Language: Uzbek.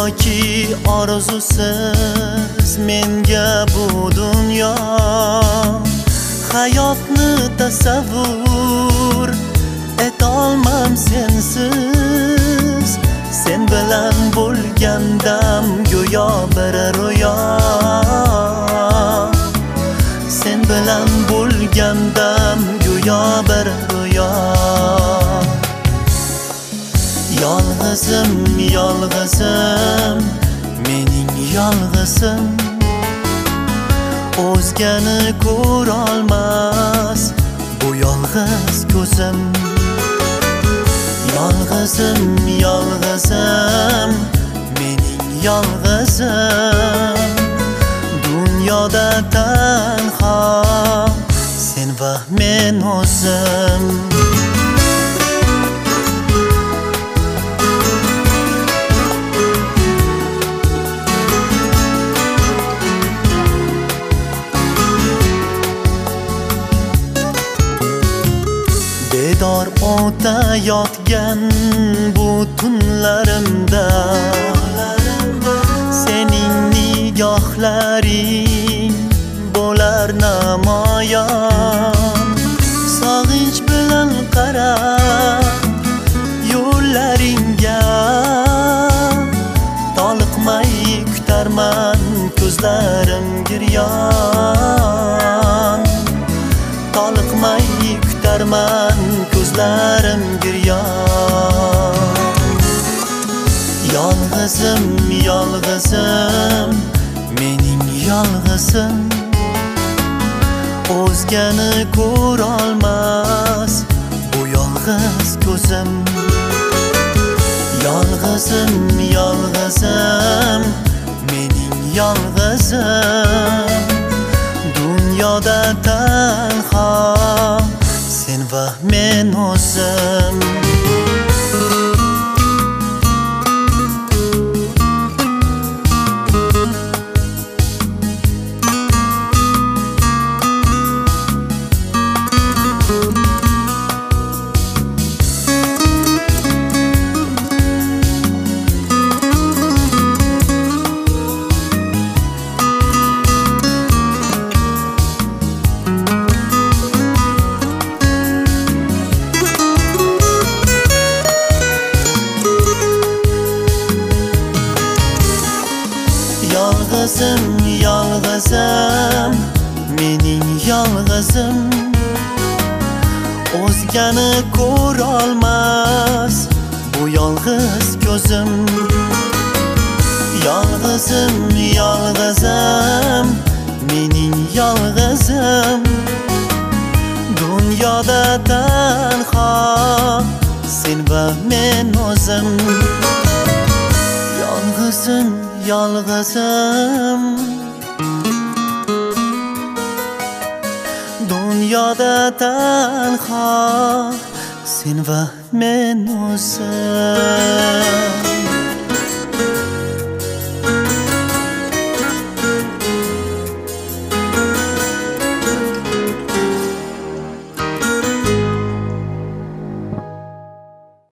yoki orzusiz menga bu dunyo, hayotni tasavvur etolmam sensiz. Sen bilan bo'lgandam go'yo bir ro'yo, sen bilan bo'lgandam go'yo bir ro'yo. Yolg'izim, yolg'izim, mening yolg'izim, o'zgani ko'rolmas bu yolg'iz ko'zim. Yolg'izim, yolg'izim, mening yolg'izim, dunyoda tanho sen va men o'zim. Bedor o'tayotgan bu tunlarimda sening nigohlaring bo'lar namoyon. Sog'inch bilan qarab yo'llaringga, toliqmay kutarman ko'zlarim giryon. Toliqmay kutarman ko'zlarim giryon. Yolg'izim, yolg'izim, mening yolg'izim, o'zgani ko'rolmas bu yolg'iz ko'zim. Yolg'izim, yolg'izim, mening yolg'izim, dunyoda tanho sen va men o'zim. Yolg'izim, yolg'izim, mening yolg'izim, o'zgani ko'rolmas bu yolg'iz ko'zim. Yolg'izim, yolg'izim, mening yolg'izim, dunyoda tanho sen va men o'zim. Yolg'izim, yolg'izim, dunyoda tanho sen va men o'zim.